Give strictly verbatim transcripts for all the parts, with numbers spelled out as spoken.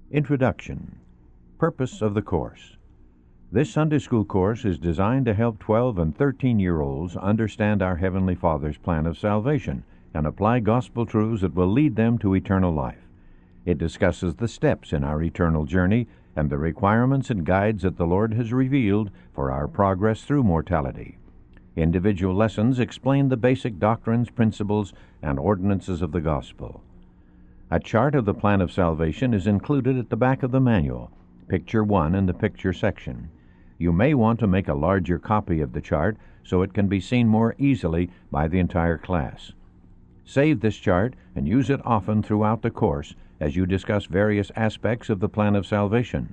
Introduction. Purpose of the course. This Sunday School course is designed to help twelve and thirteen-year-olds understand our Heavenly Father's plan of salvation and apply gospel truths that will lead them to eternal life. It discusses the steps in our eternal journey and the requirements and guides that the Lord has revealed for our progress through mortality. Individual lessons explain the basic doctrines, principles, and ordinances of the gospel. A chart of the plan of salvation is included at the back of the manual, Picture one in the Picture section. You may want to make a larger copy of the chart so it can be seen more easily by the entire class. Save this chart and use it often throughout the course as you discuss various aspects of the plan of salvation.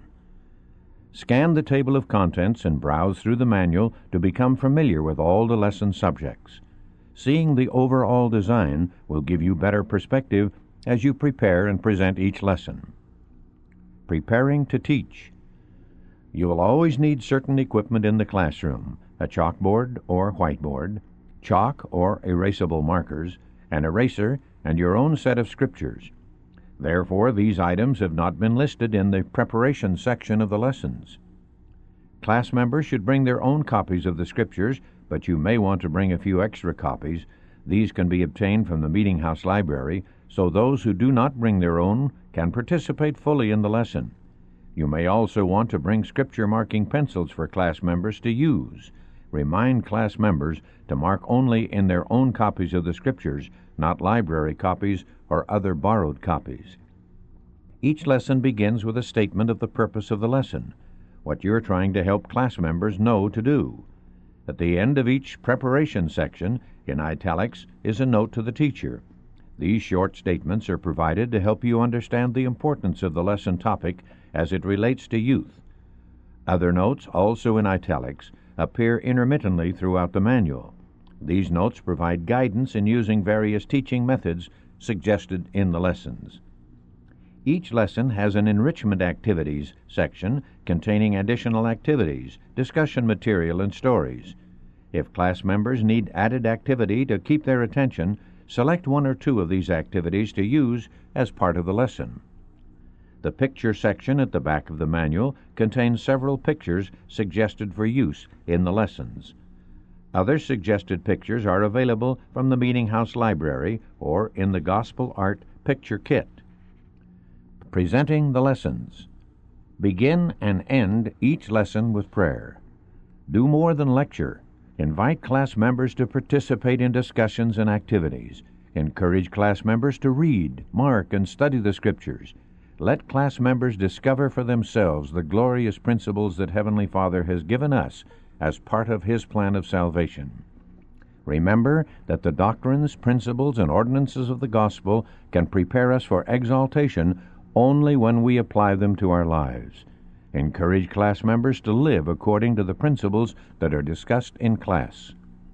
Scan the table of contents and browse through the manual to become familiar with all the lesson subjects. Seeing the overall design will give you better perspective as you prepare and present each lesson. Preparing to teach. You will always need certain equipment in the classroom, a chalkboard or whiteboard, chalk or erasable markers, an eraser, and your own set of scriptures. Therefore, these items have not been listed in the preparation section of the lessons. Class members should bring their own copies of the scriptures, but you may want to bring a few extra copies. These can be obtained from the Meeting House Library, so those who do not bring their own can participate fully in the lesson. You may also want to bring scripture marking pencils for class members to use. Remind class members to mark only in their own copies of the scriptures, not library copies or other borrowed copies. Each lesson begins with a statement of the purpose of the lesson, what you're trying to help class members know to do. At the end of each preparation section, in italics, is a note to the teacher. These short statements are provided to help you understand the importance of the lesson topic as it relates to youth. Other notes, also in italics, appear intermittently throughout the manual. These notes provide guidance in using various teaching methods suggested in the lessons. Each lesson has an enrichment activities section containing additional activities, discussion material, and stories. If class members need added activity to keep their attention, select one or two of these activities to use as part of the lesson. The picture section at the back of the manual contains several pictures suggested for use in the lessons. Other suggested pictures are available from the Meeting House Library or in the Gospel Art Picture Kit. Presenting the lessons. Begin and end each lesson with prayer. Do more than lecture. Invite class members to participate in discussions and activities. Encourage class members to read, mark, and study the scriptures. Let class members discover for themselves the glorious principles that Heavenly Father has given us as part of His plan of salvation. Remember that the doctrines, principles, and ordinances of the gospel can prepare us for exaltation only when we apply them to our lives. Encourage class members to live according to the principles that are discussed in class.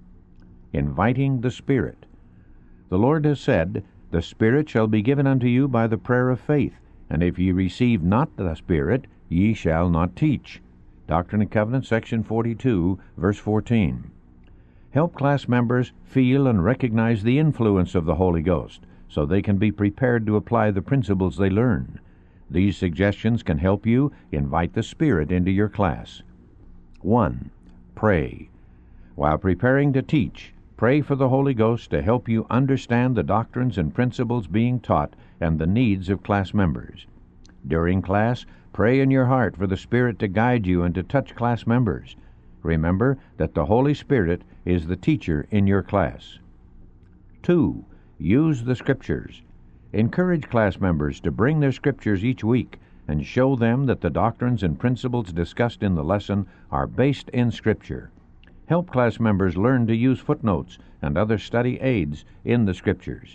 Inviting the Spirit. The Lord has said, "The Spirit shall be given unto you by the prayer of faith, and if ye receive not the Spirit, ye shall not teach." Doctrine and Covenants, section forty-two, verse fourteen. Help class members feel and recognize the influence of the Holy Ghost, so they can be prepared to apply the principles they learn. These suggestions can help you invite the Spirit into your class. one. Pray. While preparing to teach, pray for the Holy Ghost to help you understand the doctrines and principles being taught and the needs of class members. During class, pray in your heart for the Spirit to guide you and to touch class members. Remember that the Holy Spirit is the teacher in your class. two. Use the Scriptures. Encourage class members to bring their scriptures each week and show them that the doctrines and principles discussed in the lesson are based in Scripture. Help class members learn to use footnotes and other study aids in the Scriptures.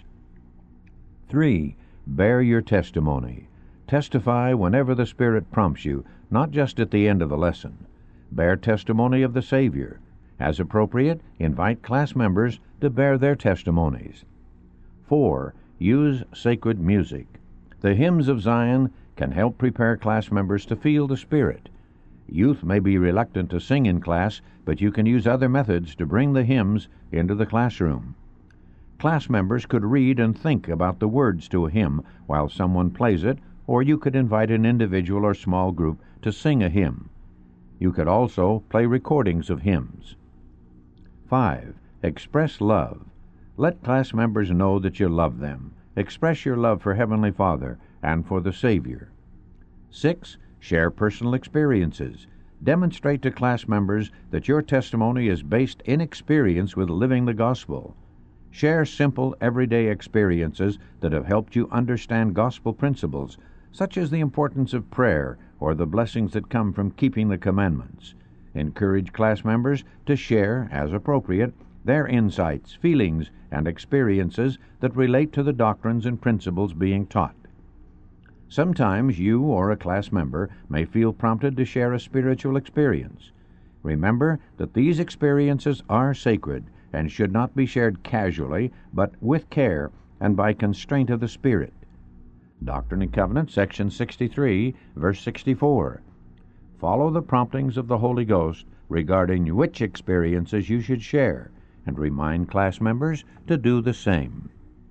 three. Bear your testimony. Testify whenever the Spirit prompts you, not just at the end of the lesson. Bear testimony of the Savior. As appropriate, invite class members to bear their testimonies. four. Use sacred music. The hymns of Zion can help prepare class members to feel the Spirit. Youth may be reluctant to sing in class, but you can use other methods to bring the hymns into the classroom. Class members could read and think about the words to a hymn while someone plays it, or you could invite an individual or small group to sing a hymn. You could also play recordings of hymns. five. Express love. Let class members know that you love them. Express your love for Heavenly Father and for the Savior. six. Share personal experiences. Demonstrate to class members that your testimony is based in experience with living the gospel. Share simple, everyday experiences that have helped you understand gospel principles, such as the importance of prayer or the blessings that come from keeping the commandments. Encourage class members to share, as appropriate, their insights, feelings, and experiences that relate to the doctrines and principles being taught. Sometimes you or a class member may feel prompted to share a spiritual experience. Remember that these experiences are sacred and should not be shared casually, but with care and by constraint of the Spirit. Doctrine and Covenants, section sixty-three, verse sixty-four. Follow the promptings of the Holy Ghost regarding which experiences you should share, and remind class members to do the same.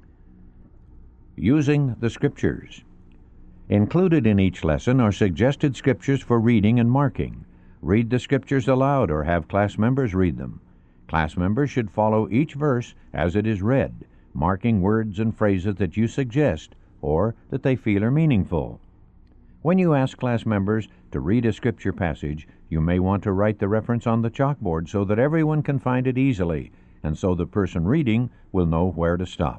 Using the Scriptures. Included in each lesson are suggested scriptures for reading and marking. Read the scriptures aloud or have class members read them. Class members should follow each verse as it is read, marking words and phrases that you suggest or that they feel are meaningful. When you ask class members to read a scripture passage, you may want to write the reference on the chalkboard so that everyone can find it easily, and so the person reading will know where to stop.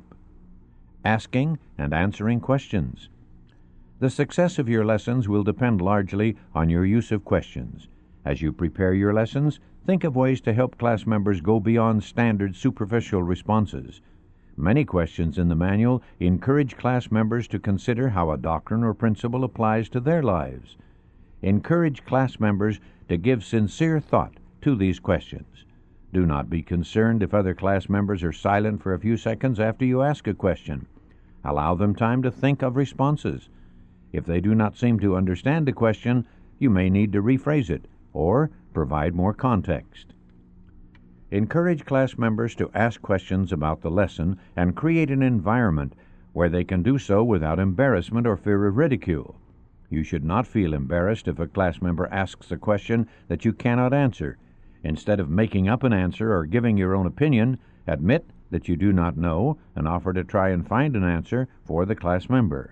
Asking and answering questions. The success of your lessons will depend largely on your use of questions. As you prepare your lessons, think of ways to help class members go beyond standard superficial responses. Many questions in the manual encourage class members to consider how a doctrine or principle applies to their lives. Encourage class members to give sincere thought to these questions. Do not be concerned if other class members are silent for a few seconds after you ask a question. Allow them time to think of responses. If they do not seem to understand the question, you may need to rephrase it or provide more context. Encourage class members to ask questions about the lesson and create an environment where they can do so without embarrassment or fear of ridicule. You should not feel embarrassed if a class member asks a question that you cannot answer. Instead of making up an answer or giving your own opinion, admit that you do not know and offer to try and find an answer for the class member.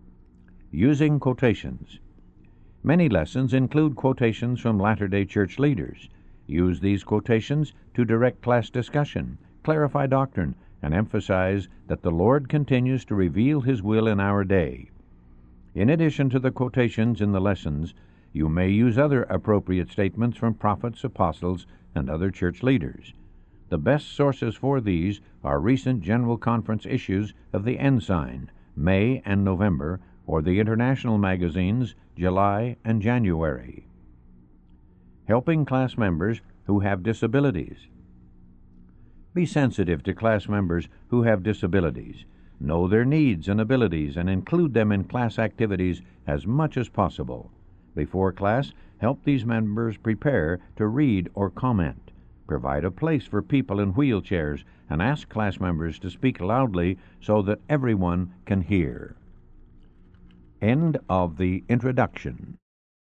Using quotations. Many lessons include quotations from Latter-day Church leaders. Use these quotations to direct class discussion, clarify doctrine, and emphasize that the Lord continues to reveal His will in our day. In addition to the quotations in the lessons, you may use other appropriate statements from prophets, apostles, and other church leaders. The best sources for these are recent General Conference issues of the Ensign, May and November, or the international magazines, July and January. Helping class members who have disabilities. Be sensitive to class members who have disabilities. Know their needs and abilities and include them in class activities as much as possible. Before class, help these members prepare to read or comment. Provide a place for people in wheelchairs and ask class members to speak loudly so that everyone can hear. End of the introduction.